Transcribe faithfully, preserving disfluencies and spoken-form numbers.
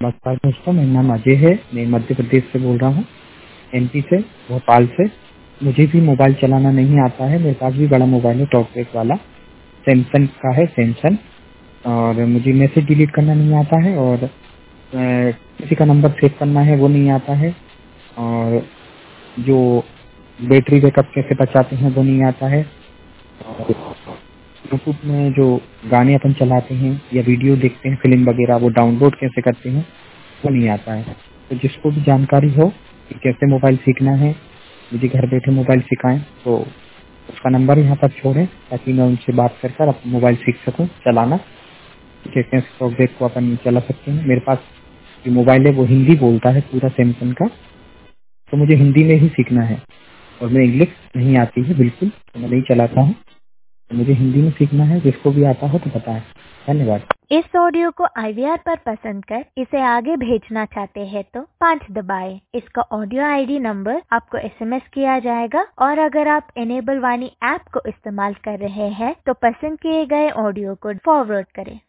नमस्कार दोस्तों, मेरा नाम अजय है। मैं मध्य प्रदेश से बोल रहा हूँ, एमपी से, भोपाल से। मुझे भी मोबाइल चलाना नहीं आता है। मेरे पास भी बड़ा मोबाइल है, टॉप रेट वाला सैमसंग का है, सैमसंग। और मुझे मैसेज डिलीट करना नहीं आता है, और अ, किसी का नंबर सेव करना है वो नहीं आता है, और जो बैटरी बैकअप कैसे बचाते हैं वो नहीं आता है। और यूट्यूब में जो गाने अपन चलाते हैं या वीडियो देखते हैं, फिल्म वगैरह, वो डाउनलोड कैसे करते हैं वो नहीं आता है। तो जिसको भी जानकारी हो कि कैसे मोबाइल सीखना है, मुझे घर बैठे मोबाइल सिखाएं, तो उसका नंबर यहाँ पर छोड़ें ताकि मैं उनसे बात कर कर अपना मोबाइल सीख सकूं चलाना। कैसे सॉफ्टवेयर को अपन चला सकते हैं। मेरे पास जो मोबाइल है वो हिंदी बोलता है पूरा, सैमसंग का। तो मुझे हिंदी में ही सीखना है, और मैं इंग्लिश नहीं आती है बिल्कुल, तो मैं नहीं चलाता हूँ। तो मुझे हिंदी में सीखना है। जिसको भी आता हो तो बताएं। धन्यवाद। इस ऑडियो को आई वी आर पर पसंद कर इसे आगे भेजना चाहते हैं तो पाँच दबाएं। इसका ऑडियो आईडी नंबर आपको एसएमएस किया जाएगा, और अगर आप इनेबल वाणी ऐप को इस्तेमाल कर रहे हैं तो पसंद किए गए ऑडियो को फॉरवर्ड करें।